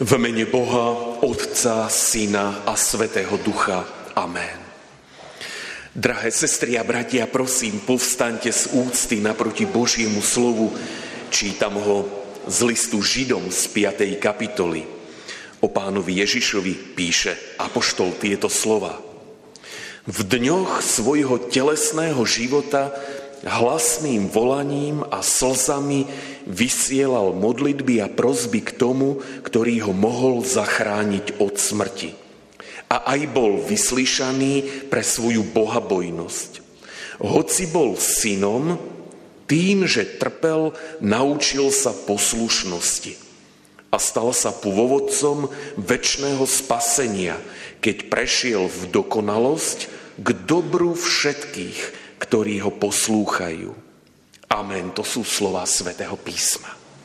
V mene Boha, Otca, Syna a Svätého Ducha. Amen. Drahé sestry a bratia, prosím, povstaňte z úcty naproti Božiemu slovu. Čítam ho z listu Židom z 5. kapitoly. O Pánovi Ježišovi píše apoštol tieto slova. V dňoch svojho telesného života hlasným volaním a slzami vysielal modlitby a prosby k tomu, ktorý ho mohol zachrániť od smrti. A aj bol vyslyšaný pre svoju bohabojnosť. Hoci bol synom, tým, že trpel, naučil sa poslušnosti a stal sa pôvodcom večného spasenia, keď prešiel v dokonalosť k dobru všetkých, ktorí ho poslúchajú. Amen. To sú slová Svätého písma.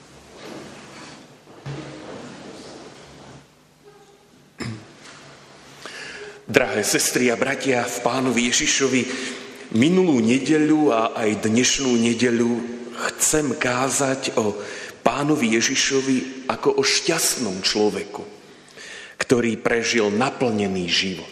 Drahé sestry a bratia v Pánovi Ježišovi, minulú nedeľu a aj dnešnú nedeľu chcem kázať o Pánovi Ježišovi ako o šťastnom človeku, ktorý prežil naplnený život.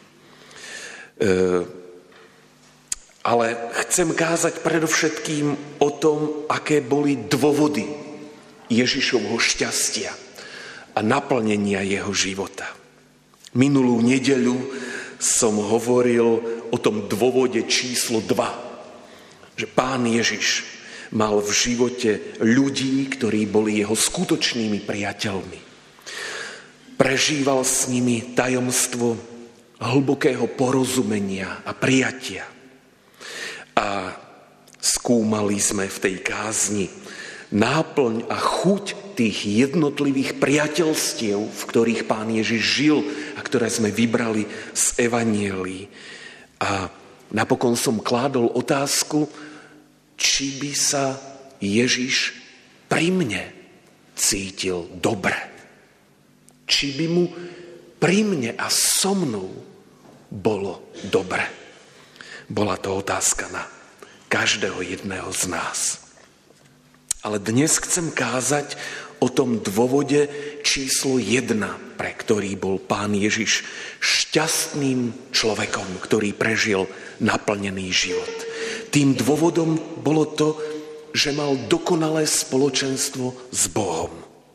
Ale chcem kázať predovšetkým o tom, aké boli dôvody Ježišovho šťastia a naplnenia jeho života. Minulú nedeľu som hovoril o tom dôvode číslo 2, že Pán Ježiš mal v živote ľudí, ktorí boli jeho skutočnými priateľmi. Prežíval s nimi tajomstvo hlbokého porozumenia a prijatia. A skúmali sme v tej kázni náplň a chuť tých jednotlivých priateľstiev, v ktorých Pán Ježiš žil a ktoré sme vybrali z Evanielí. A napokon som kládol otázku, či by sa Ježiš pri mne cítil dobre. Či by mu pri mne a so mnou bolo dobre. Bola to otázka na každého jedného z nás. Ale dnes chcem kázať o tom dôvode číslo 1, pre ktorý bol Pán Ježiš šťastným človekom, ktorý prežil naplnený život. Tým dôvodom bolo to, že mal dokonalé spoločenstvo s Bohom.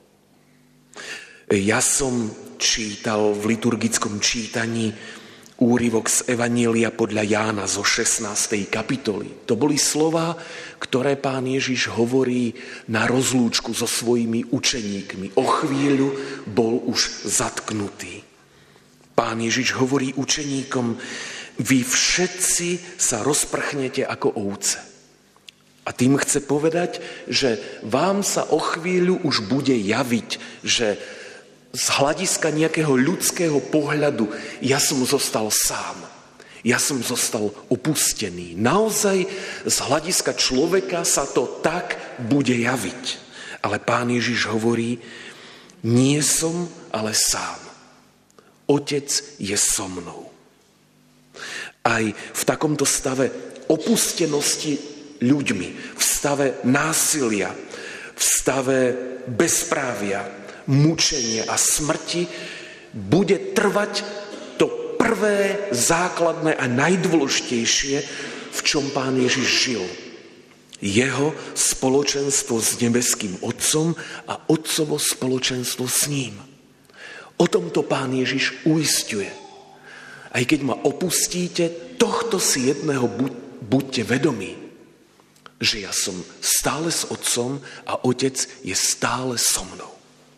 Ja som čítal v liturgickom čítaní úryvok z Evanielia podľa Jána zo 16. kapitoly. To boli slová, ktoré Pán Ježiš hovorí na rozlúčku so svojimi učeníkmi. O chvíľu bol už zatknutý. Pán Ježiš hovorí učeníkom, vy všetci sa rozprchnete ako ovce. A tým chce povedať, že vám sa o chvíľu už bude javiť, že z hľadiska nejakého ľudského pohľadu ja som zostal sám. Ja som zostal opustený. Naozaj z hľadiska človeka sa to tak bude javiť. Ale Pán Ježiš hovorí, nie som, ale sám. Otec je so mnou. Aj v takomto stave opustenosti ľuďmi, v stave násilia, v stave bezprávia, mučenia a smrti bude trvať to prvé, základné a najdôležitejšie, v čom Pán Ježiš žil. Jeho spoločenstvo s nebeským Otcom a Otcovo spoločenstvo s ním. O tomto Pán Ježiš uisťuje. Aj keď ma opustíte, tohto si jedného buďte vedomí, že ja som stále s Otcom a Otec je stále so mnou.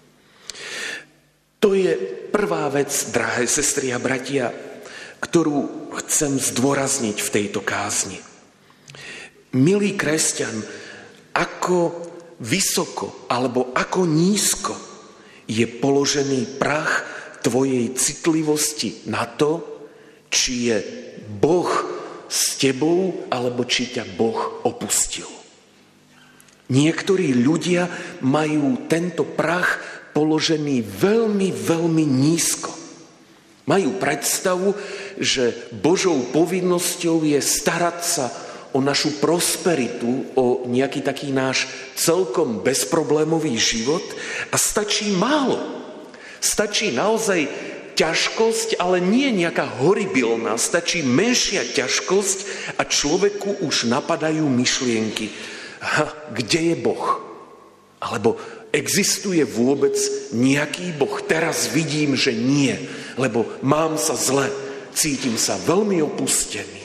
To je prvá vec, drahé sestry a bratia, ktorú chcem zdôrazniť v tejto kázni. Milý kresťan, ako vysoko alebo ako nízko je položený prach tvojej citlivosti na to, či je Boh s tebou alebo či ťa Boh opustil. Niektorí ľudia majú tento prach položený veľmi, veľmi nízko. Majú predstavu, že Božou povinnosťou je starať sa o našu prosperitu, o nejaký taký náš celkom bezproblémový život a stačí málo. Stačí naozaj ťažkosť, ale nie nejaká horibilná. Stačí menšia ťažkosť a človeku už napadajú myšlienky. Kde je Boh? Alebo existuje vôbec nejaký Boh? Teraz vidím, že nie, lebo mám sa zle, cítim sa veľmi opustený.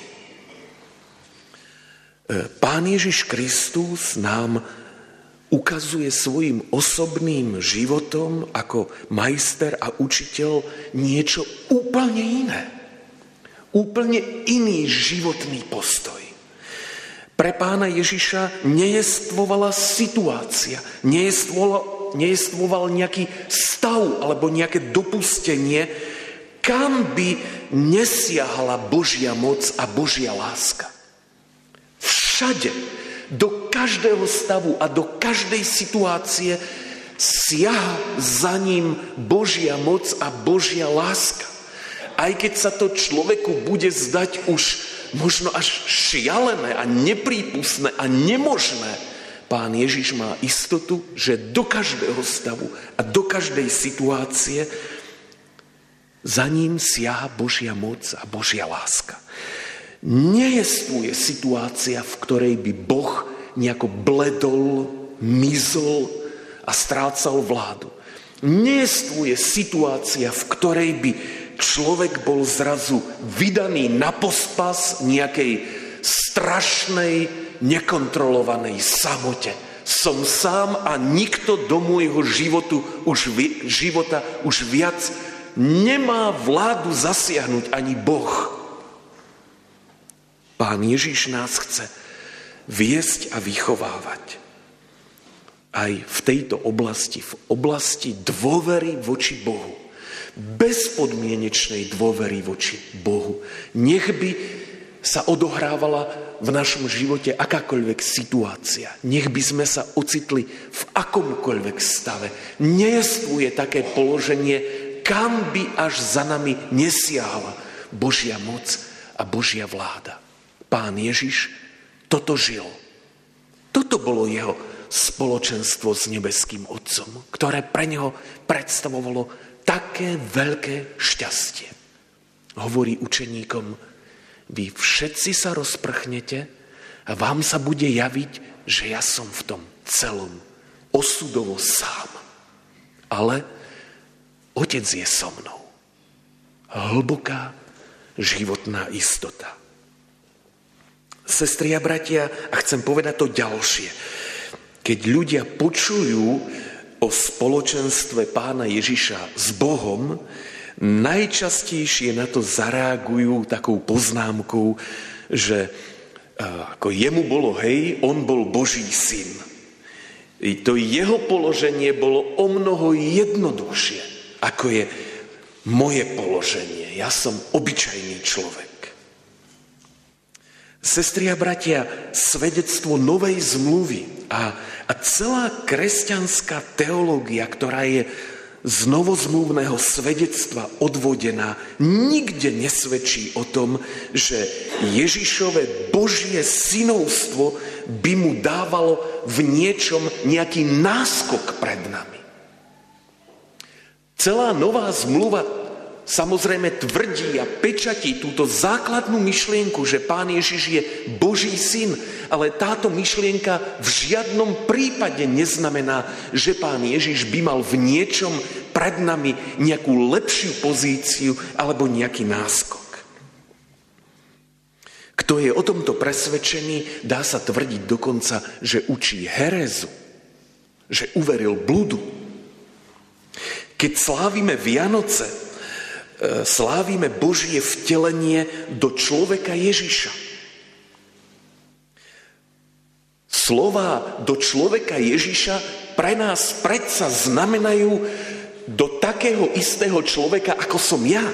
Pán Ježiš Kristus nám ukazuje svojim osobným životom ako majster a učiteľ niečo úplne iné. Úplne iný životný postoj. Pre Pána Ježiša nejestvovala situácia, nejestvoval nejaký stav alebo nejaké dopustenie, kam by nesiahala Božia moc a Božia láska. Všade, do každého stavu a do každej situácie siaha za ním Božia moc a Božia láska. Aj keď sa to človeku bude zdať už možno až šialené a neprípustné a nemožné, Pán Ježiš má istotu, že do každého stavu a do každej situácie za ním siaha Božia moc a Božia láska. Nejestvuje situácia, v ktorej by Boh nejako bledol, mizol a strácal vládu. Nejestvuje situácia, v ktorej by človek bol zrazu vydaný na pospas nejakej strašnej, nekontrolovanej samote. Som sám a nikto do môjho života už viac nemá vládu zasiahnuť ani Boh. Pán Ježiš nás chce viesť a vychovávať. Aj v tejto oblasti, v oblasti dôvery voči Bohu. Bezpodmienečnej dôvery voči Bohu. Nech by sa odohrávala v našom živote akákoľvek situácia. Nech by sme sa ocitli v akomkoľvek stave. Nejestvuje také položenie, kam by až za nami nesiahla Božia moc a Božia vláda. Pán Ježiš toto žil. Toto bolo jeho spoločenstvo s nebeským Otcom, ktoré pre neho predstavovalo také veľké šťastie. Hovorí učeníkom, vy všetci sa rozprchnete a vám sa bude javiť, že ja som v tom celom osudovo sám. Ale Otec je so mnou. Hlboká životná istota. Sestri a bratia, a chcem povedať to ďalšie. Keď ľudia počujú o spoločenstve Pána Ježiša s Bohom, najčastejšie na to zareagujú takou poznámkou, že ako jemu bolo, on bol Boží syn. I to jeho položenie bolo o mnoho jednoduchšie, ako je moje položenie. Ja som obyčajný človek. Sestri a bratia, svedectvo novej zmluvy a celá kresťanská teológia, ktorá je z novozmluvného svedectva odvodená, nikde nesvedčí o tom, že Ježišove Božie synovstvo by mu dávalo v niečom nejaký náskok pred nami. Celá nová zmluva samozrejme tvrdí a pečatí túto základnú myšlienku, že Pán Ježiš je Boží syn, ale táto myšlienka v žiadnom prípade neznamená, že Pán Ježiš by mal v niečom pred nami nejakú lepšiu pozíciu alebo nejaký náskok. Kto je o tomto presvedčený, dá sa tvrdiť dokonca, že učí herézu, že uveril bludu. Keď slávime Vianoce, slávime Božie vtelenie do človeka Ježiša. Slová do človeka Ježiša pre nás predsa znamenajú do takého istého človeka, ako som ja.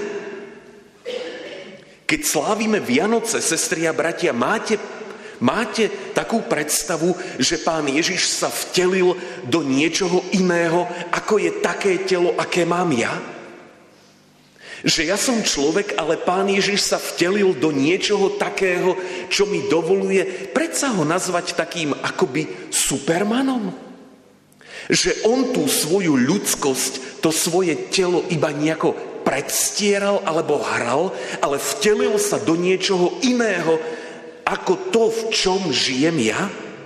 Keď slávime Vianoce, sestri a bratia, máte takú predstavu, že Pán Ježiš sa vtelil do niečoho iného, ako je také telo, aké mám ja? Že ja som človek, ale Pán Ježiš sa vtelil do niečoho takého, čo mi dovoluje predsa ho nazvať takým akoby supermanom. Že on tú svoju ľudskosť, to svoje telo iba nejako predstieral alebo hral, ale vtelil sa do niečoho iného, ako to, v čom žijem ja?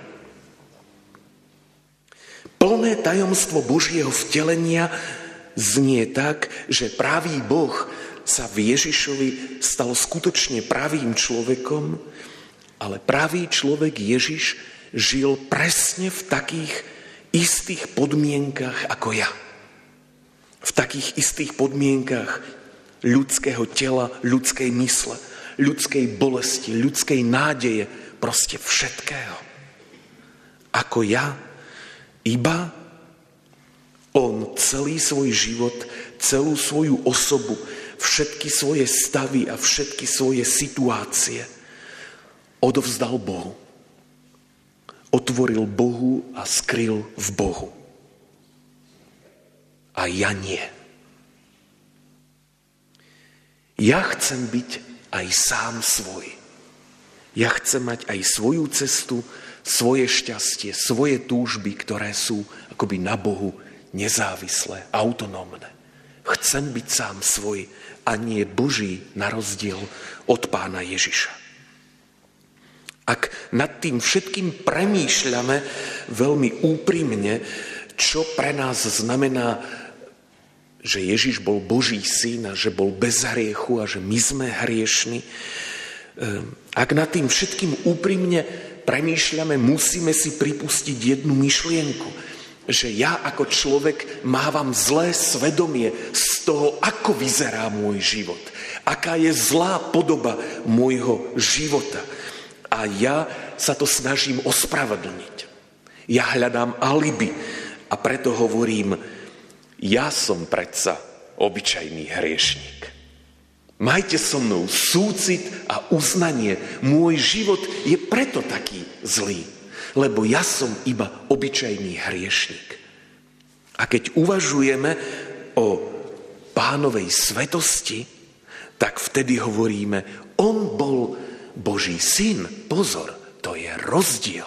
Plné tajomstvo Božieho vtelenia znie tak, že pravý Boh sa v Ježišovi stal skutočne pravým človekom, ale pravý človek Ježiš žil presne v takých istých podmienkach ako ja. V takých istých podmienkach ľudského tela, ľudskej mysle, ľudskej bolesti, ľudskej nádeje, proste všetkého. Ako ja, iba on celý svoj život, celú svoju osobu, všetky svoje stavy a všetky svoje situácie odovzdal Bohu. Otvoril Bohu a skryl v Bohu. A ja nie. Ja chcem byť aj sám svoj. Ja chcem mať aj svoju cestu, svoje šťastie, svoje túžby, ktoré sú akoby na Bohu nezávislé, autonómne. Chcem byť sám svoj a nie Boží, na rozdiel od Pána Ježiša. Ak nad tým všetkým premýšľame veľmi úprimne, čo pre nás znamená, že Ježiš bol Boží syn a že bol bez hriechu a že my sme hriešni, ak nad tým všetkým úprimne premýšľame, musíme si pripustiť jednu myšlienku, že ja ako človek mávam zlé svedomie z toho, ako vyzerá môj život, aká je zlá podoba môjho života. A ja sa to snažím ospravedlniť. Ja hľadám alibi a preto hovorím, ja som predsa obyčajný hriešnik. Majte so mnou súcit a uznanie. Môj život je preto taký zlý, lebo ja som iba obyčajný hriešnik. A keď uvažujeme o Pánovej svetosti, tak vtedy hovoríme, on bol Boží syn. Pozor, to je rozdiel.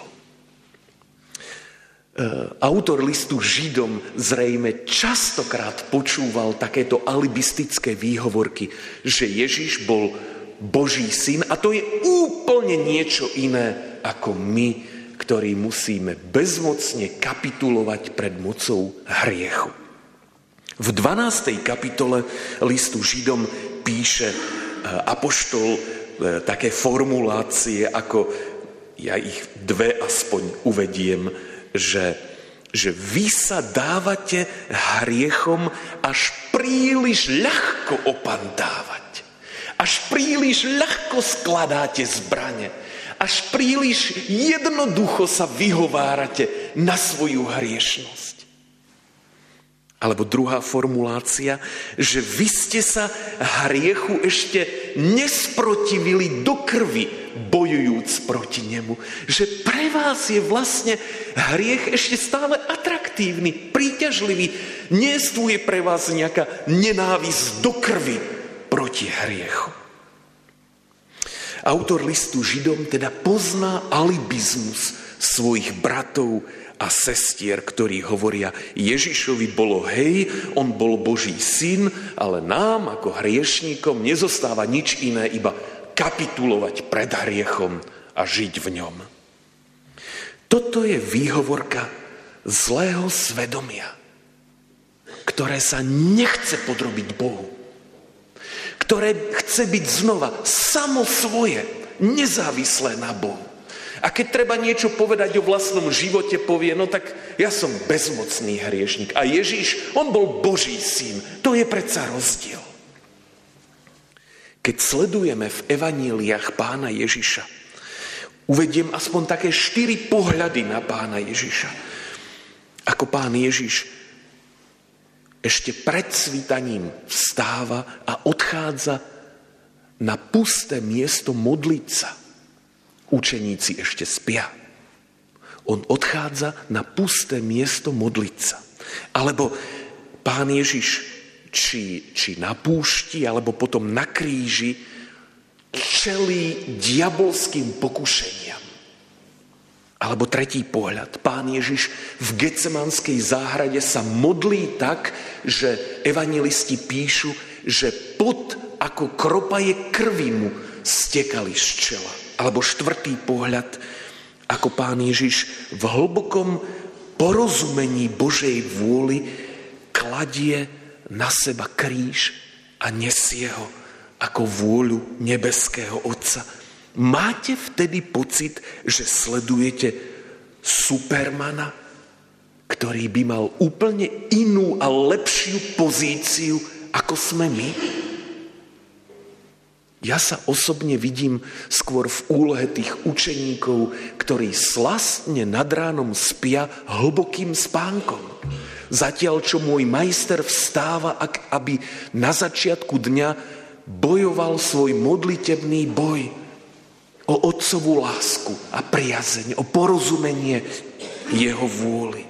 Autor listu Židom zrejme častokrát počúval takéto alibistické výhovorky, že Ježiš bol Boží syn a to je úplne niečo iné ako my, ktorí musíme bezmocne kapitulovať pred mocou hriechu. V 12. kapitole listu Židom píše apoštol také formulácie, ako ja ich dve aspoň uvediem, že vy sa dávate hriechom až príliš ľahko opantávať. Až príliš ľahko skladáte zbrane. Až príliš jednoducho sa vyhovárate na svoju hriešnosť. Alebo druhá formulácia, že vy ste sa hriechu ešte nesprotivili do krvi, bojujúc proti nemu. Že pre vás je vlastne hriech ešte stále atraktívny, príťažlivý. Nejestvuje pre vás nejaká nenávisť do krvi proti hriechu. Autor listu Židom teda pozná alibizmus svojich bratov a sestier, ktorí hovoria, Ježišovi bolo hej, on bol Boží syn, ale nám ako hriešníkom nezostáva nič iné, iba kapitulovať pred hriechom a žiť v ňom. Toto je výhovorka zlého svedomia, ktoré sa nechce podrobiť Bohu, ktoré chce byť znova samo svoje, nezávislé na Bohu. A keď treba niečo povedať o vlastnom živote, povie, no tak ja som bezmocný hriešnik. A Ježiš, on bol Boží syn. To je predsa rozdiel. Keď sledujeme v evaníliách Pána Ježiša, uvediem aspoň také 4 pohľady na Pána Ježiša. Ako Pán Ježiš ešte pred svítaním vstáva a odchádza na pusté miesto modliť sa. Učeníci ešte spia. On odchádza na pusté miesto modliť sa. Alebo Pán Ježiš či na púšti, alebo potom na kríži čelí diabolským pokušeniam. A Alebo tretí pohľad. Pán Ježiš v Getsemanskej záhrade sa modlí tak, že evanjelisti píšu, že pot ako kropaje krvi mu stekali z čela. Alebo štvrtý pohľad, ako Pán Ježiš v hlbokom porozumení Božej vôli kladie na seba kríž a nesie ho ako vôľu nebeského Otca. Máte vtedy pocit, že sledujete Supermana, ktorý by mal úplne inú a lepšiu pozíciu, ako sme my? Ja sa osobne vidím skôr v úlohe tých učeníkov, ktorí slastne nad ránom spia hlbokým spánkom. Zatiaľ, čo môj majster vstáva, aby na začiatku dňa bojoval svoj modlitebný boj o otcovú lásku a priazeň, o porozumenie jeho vôli.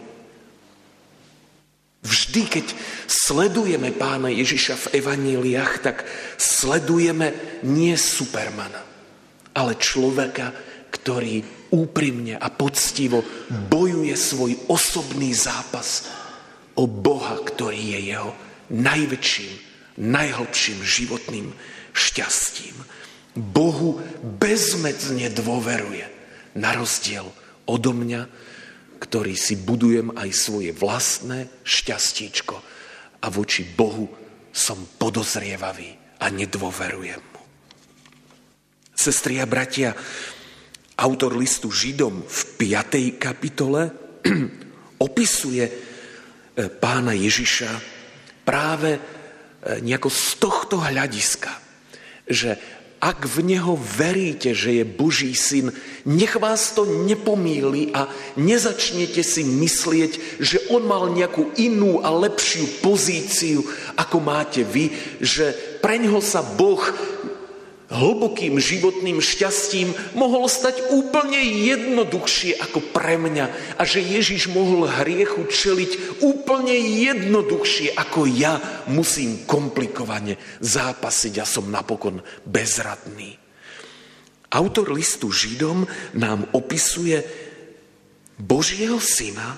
Vždy, keď sledujeme Pána Ježiša v evaníliách, tak sledujeme nie Supermana, ale človeka, ktorý úprimne a poctivo bojuje svoj osobný zápas o Boha, ktorý je jeho najväčším, najhlbším životným šťastím. Bohu bezmedzne dôveruje, na rozdiel odo mňa, ktorý si budujem aj svoje vlastné šťastíčko a voči Bohu som podozrievavý a nedôverujem mu. Sestri a bratia, autor listu Židom v 5. kapitole opisuje Pána Ježiša práve nejako z tohto hľadiska, že ak v neho veríte, že je Boží syn, nech vás to nepomýli a nezačnete si myslieť, že on mal nejakú inú a lepšiu pozíciu, ako máte vy, že preňho sa Boh hlbokým životným šťastím mohol stať úplne jednoduchšie ako pre mňa a že Ježiš mohol hriechu čeliť úplne jednoduchšie ako ja musím komplikovane zápasiť a som napokon bezradný. Autor listu Židom nám opisuje Božieho syna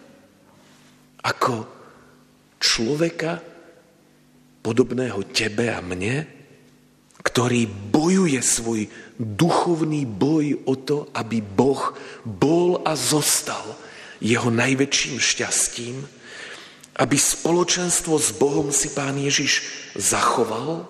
ako človeka podobného tebe a mne, ktorý bojuje svoj duchovný boj o to, aby Boh bol a zostal jeho najväčším šťastím, aby spoločenstvo s Bohom si Pán Ježiš zachoval.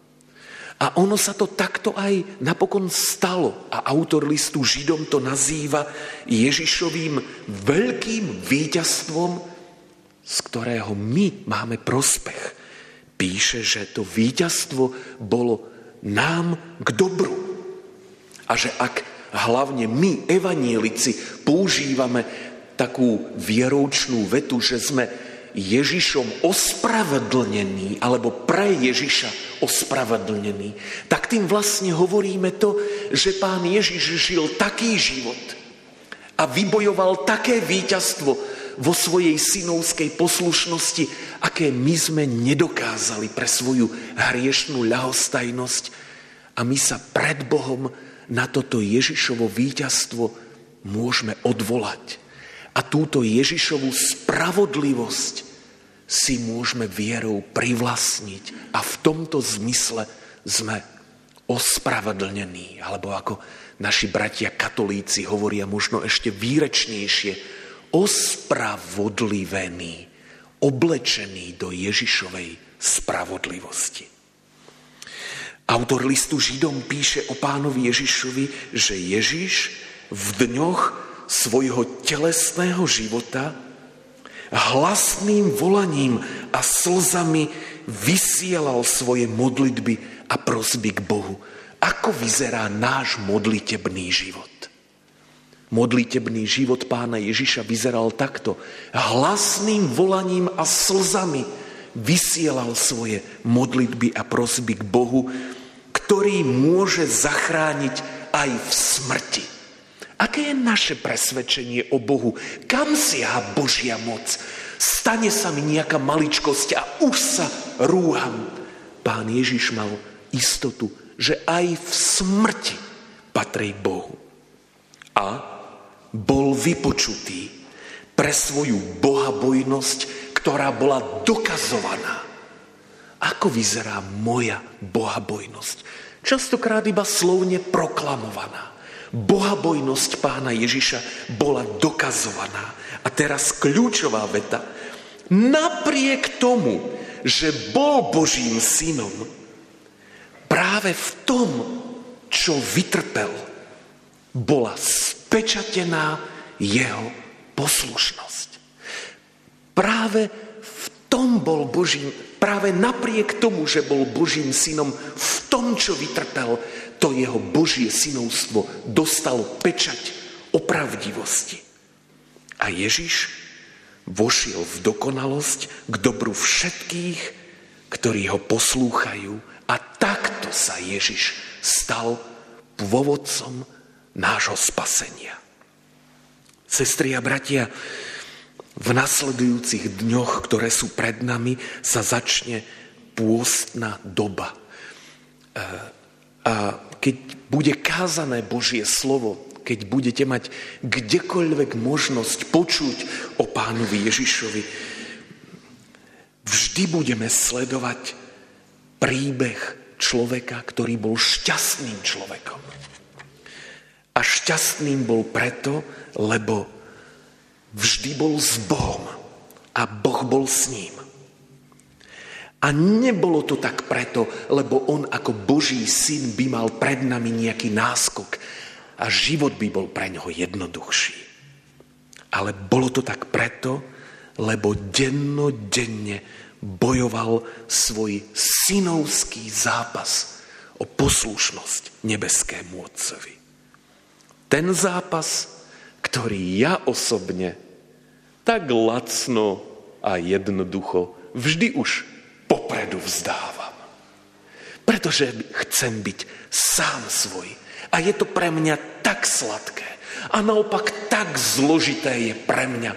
A ono sa to takto aj napokon stalo. A autor listu Židom to nazýva Ježišovým veľkým víťazstvom, z ktorého my máme prospech. Píše, že to víťazstvo bolo nám k dobru. A že ak hlavne my, evanjelici, používame takú vieroučnú vetu, že sme Ježišom ospravedlnení, alebo pre Ježiša ospravedlnení, tak tým vlastne hovoríme to, že Pán Ježiš žil taký život a vybojoval také víťazstvo vo svojej synovskej poslušnosti, aké my sme nedokázali pre svoju hriešnú ľahostajnosť. A my sa pred Bohom na toto Ježišovo víťazstvo môžeme odvolať. A túto Ježišovú spravodlivosť si môžeme vierou privlastniť. A v tomto zmysle sme ospravedlnení. Alebo ako naši bratia katolíci hovoria možno ešte výrečnejšie, ospravodlivený, oblečený do Ježišovej spravodlivosti. Autor listu Židom píše o Pánovi Ježišovi, že Ježiš v dňoch svojho telesného života hlasným volaním a slzami vysielal svoje modlitby a prosby k Bohu. Ako vyzerá náš modlitebný život? Modlitebný život Pána Ježiša vyzeral takto. Hlasným volaním a slzami vysielal svoje modlitby a prosby k Bohu, ktorý môže zachrániť aj v smrti. Aké je naše presvedčenie o Bohu? Kam siaha Božia moc? Stane sa mi nejaká maličkosť a už sa rúham. Pán Ježiš mal istotu, že aj v smrti patrí Bohu. A bol vypočutý pre svoju bohabojnosť, ktorá bola dokazovaná. Ako vyzerá moja bohabojnosť? Častokrát iba slovne proklamovaná. Bohabojnosť Pána Ježiša bola dokazovaná. A teraz kľúčová veta. Napriek tomu, že bol Božím synom, práve v tom, čo vytrpel, bola spečatená jeho poslušnosť. Práve v tom bol Božím, práve napriek tomu, že bol Božím synom, v tom, čo vytrpel, to jeho Božie synovstvo dostalo pečať opravdivosti. A Ježiš vošiel v dokonalosť k dobru všetkých, ktorí ho poslúchajú, a takto sa Ježiš stal pôvodcom nášho spasenia. Sestry a bratia, v nasledujúcich dňoch, ktoré sú pred nami, sa začne pôstna doba. A keď bude kázané Božie slovo, keď budete mať kdekoľvek možnosť počuť o Pánovi Ježišovi, vždy budeme sledovať príbeh človeka, ktorý bol šťastným človekom. A šťastným bol preto, lebo vždy bol s Bohom a Boh bol s ním. A nebolo to tak preto, lebo on ako Boží syn by mal pred nami nejaký náskok a život by bol pre ňoho jednoduchší. Ale bolo to tak preto, lebo dennodenne bojoval svoj synovský zápas o poslušnosť nebeskému Otcovi. Ten zápas, ktorý ja osobne tak lacno a jednoducho vždy už popredu vzdávam. Pretože chcem byť sám svoj. A je to pre mňa tak sladké. A naopak tak zložité je pre mňa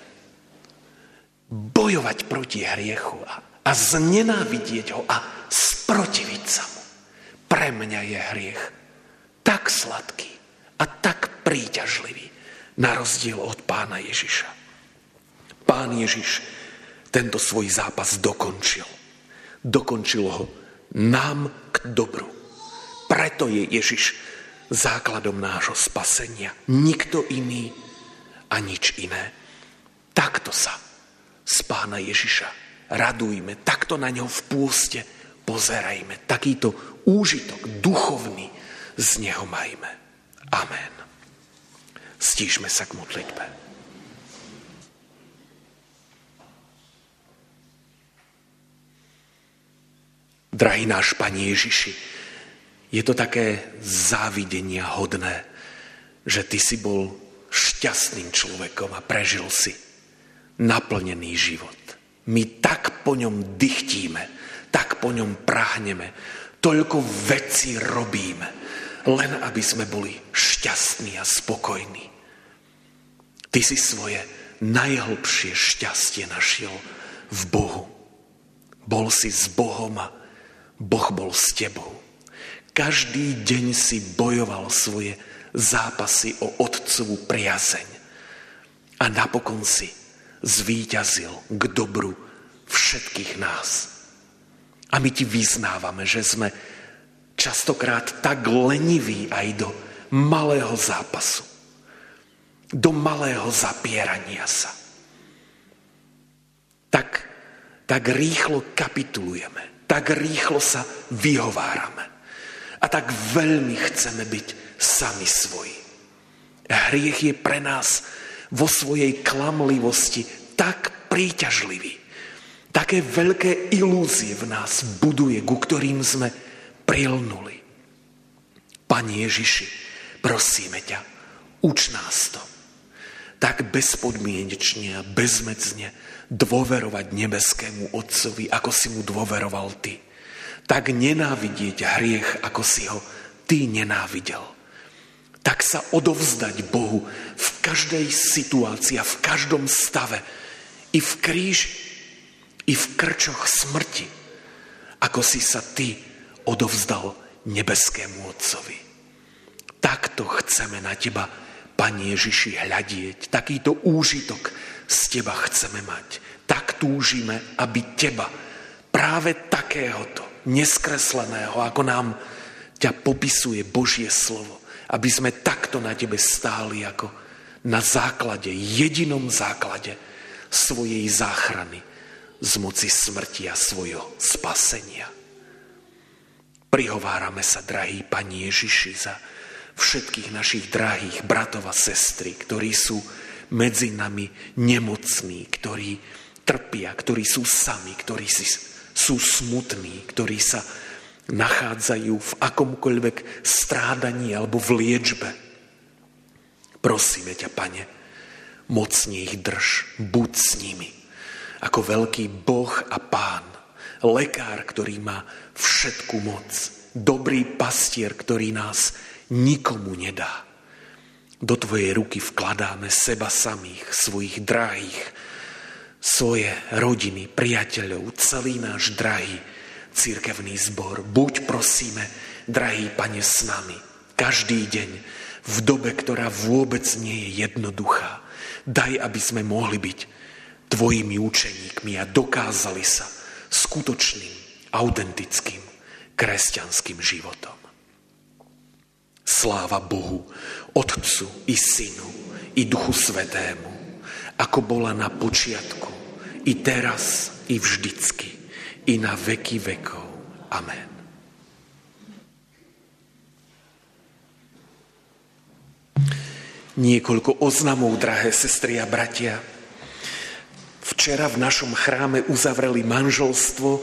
bojovať proti hriechu a znenávidieť ho a sprotiviť sa mu. Pre mňa je hriech tak sladký a tak príťažlivý, na rozdiel od Pána Ježiša. Pán Ježiš tento svoj zápas dokončil. Dokončil ho nám k dobru. Preto je Ježiš základom nášho spasenia. Nikto iný a nič iné. Takto sa z Pána Ježiša radujme, takto na ňo v pôste pozerajme. Takýto úžitok duchovný z neho majme. Amen. Stíšme sa k modlitbe. Drahý náš Pane Ježiši, je to také závidenia hodné, že Ty si bol šťastným človekom a prežil si naplnený život. My tak po ňom dychtíme, tak po ňom prahneme, toľko vecí robíme, len aby sme boli šťastní a spokojní. Ty si svoje najhlbšie šťastie našiel v Bohu. Bol si s Bohom a Boh bol s tebou. Každý deň si bojoval svoje zápasy o Otcovú priazeň. A napokon si zvíťazil k dobru všetkých nás. A my ti vyznávame, že sme častokrát tak leniví aj do malého zápasu. Do malého zapierania sa. Tak rýchlo kapitulujeme. Tak rýchlo sa vyhovárame. A tak veľmi chceme byť sami svoji. Hriech je pre nás vo svojej klamlivosti tak príťažlivý. Také veľké ilúzie v nás buduje, ku ktorým sme prilnuli. Pane Ježiši, prosíme ťa, uč nás to. Tak bezpodmienečne a bezmedzne dôverovať nebeskému Otcovi, ako si mu dôveroval ty. Tak nenávidieť hriech, ako si ho ty nenávidel. Tak sa odovzdať Bohu v každej situácii a v každom stave, i v kríži, i v krčoch smrti, ako si sa ty odovzdal nebeskému Otcovi. Takto chceme na teba Pane Ježiši, hľadieť. Takýto úžitok z Teba chceme mať. Tak túžime, aby Teba, práve takéhoto, neskresleného, ako nám ťa popisuje Božie slovo, aby sme takto na Tebe stáli, ako na základe, jedinom základe svojej záchrany z moci smrti a svojho spasenia. Prihovárame sa, drahý Pane Ježiši, za všetkých našich drahých bratov a sestry, ktorí sú medzi nami nemocní, ktorí trpia, ktorí sú sami, ktorí sú smutní, ktorí sa nachádzajú v akomkoľvek strádaní alebo v liečbe. Prosíme ťa, Pane, mocne ich drž, buď s nimi, ako veľký Boh a Pán, lekár, ktorý má všetku moc, dobrý pastier, ktorý nás nikomu nedá. Do Tvojej ruky vkladáme seba samých, svojich drahých, svoje rodiny, priateľov, celý náš drahý cirkevný zbor. Buď, prosíme, drahý Pane, s nami každý deň v dobe, ktorá vôbec nie je jednoduchá. Daj, aby sme mohli byť Tvojimi učeníkmi a dokázali sa skutočným, autentickým, kresťanským životom. Sláva Bohu, Otcu i Synu, i Duchu Svätému, ako bola na počiatku, i teraz, i vždycky, i na veky vekov. Amen. Niekoľko oznamov, drahé sestry a bratia. Včera v našom chráme uzavreli manželstvo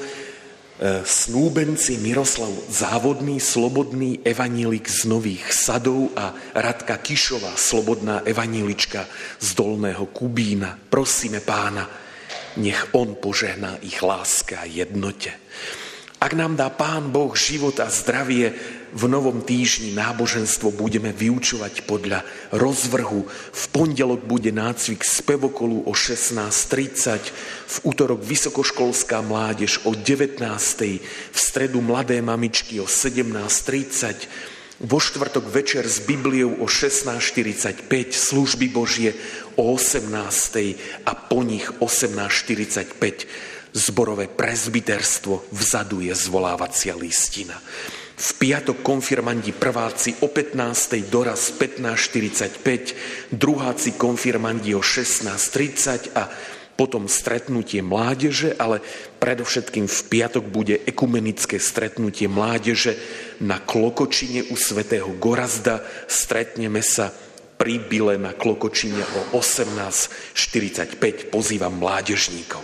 snúbenci Miroslav Závodný, slobodný evanílik z Nových Sadov a Radka Kišová, slobodná evanílička z Dolného Kubína. Prosíme Pána, nech on požehná ich láske a jednote. Ak nám dá Pán Boh život a zdravie, v novom týždni náboženstvo budeme vyučovať podľa rozvrhu. V pondelok bude nácvik spevokolu o 16:30, v útorok vysokoškolská mládež o 19:00, v stredu mladé mamičky o 17:30, vo štvrtok večer s Bibliou o 16:45, služby Božie o 18:00 a po nich 18:45. Zborové presbyterstvo, vzadu je zvolávacia listina. V piatok konfirmandi prváci o 15:00, doraz 15:45, druháci konfirmandi o 16:30 a potom stretnutie mládeže, ale predovšetkým v piatok bude ekumenické stretnutie mládeže na Klokočine u svätého Gorazda. Stretneme sa pri Bile na Klokočine o 18:45. Pozývam mládežníkov.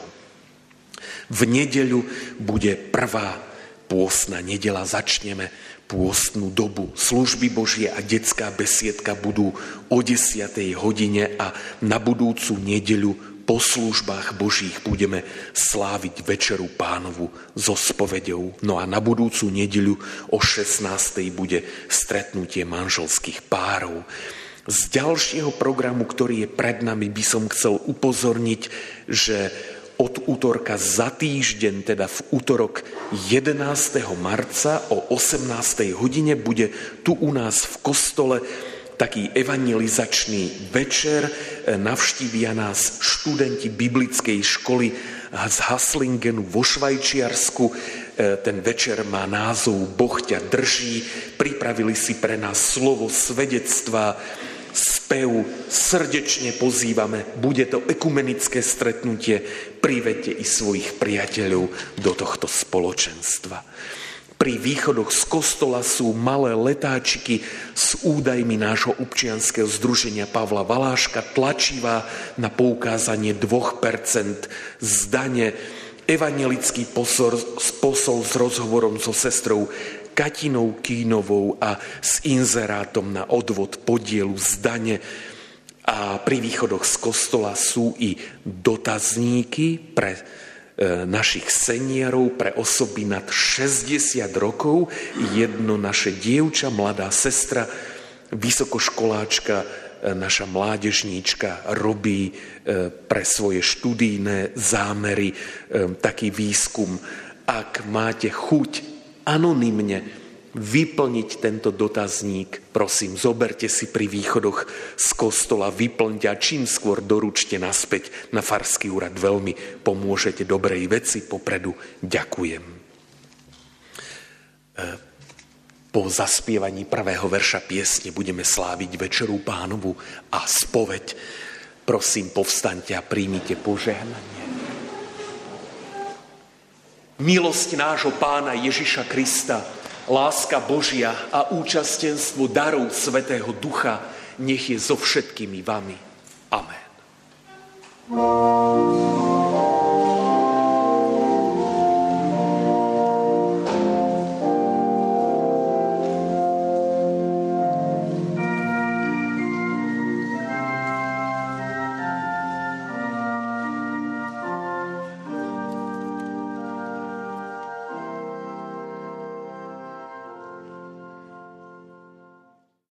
V nedeľu bude prvá pôstna nedeľa, začneme pôstnu dobu. Služby Božie a detská besiedka budú o 10:00 hodine a na budúcu nedeľu po službách Božích budeme sláviť Večeru Pánovu so spoveďou. No a na budúcu nedeľu o 16:00 bude stretnutie manželských párov. Z ďalšieho programu, ktorý je pred nami, by som chcel upozorniť, že od útorka za týždeň, teda v útorok 11. marca o 18:00 hodine bude tu u nás v kostole taký evangelizačný večer. Navštívia nás študenti biblickej školy z Haslingenu vo Švajčiarsku. Ten večer má názov Boh ťa drží. Pripravili si pre nás slovo svedectva, spev, srdečne pozývame. Bude to ekumenické stretnutie. Privedte i svojich priateľov do tohto spoločenstva. Pri východoch z kostola sú malé letáčiky s údajmi nášho občianskeho združenia Pavla Valáška, tlačivá na poukázanie 2% zdane, evangelický posol s rozhovorom so sestrou Katinou Kínovou a s inzerátom na odvod podielu zdane. A pri východoch z kostola sú i dotazníky pre našich seniorov, pre osoby nad 60 rokov. Jedno naše dievča, mladá sestra, vysokoškoláčka, naša mládežníčka robí pre svoje študijné zámery taký výskum. Ak máte chuť anonymne vyplniť tento dotazník. Prosím, zoberte si pri východoch z kostola, vyplňte a čím skôr doručte naspäť na farský úrad. Veľmi pomôžete dobrej veci. Popredu ďakujem. Po zaspievaní prvého verša piesne budeme sláviť Večeru Pánovu a spoveď. Prosím, povstaňte a príjmite požehnanie. Milosť nášho Pána Ježiša Krista, láska Božia a účastenstvo darov Svätého Ducha nech je so všetkými vami. Amen.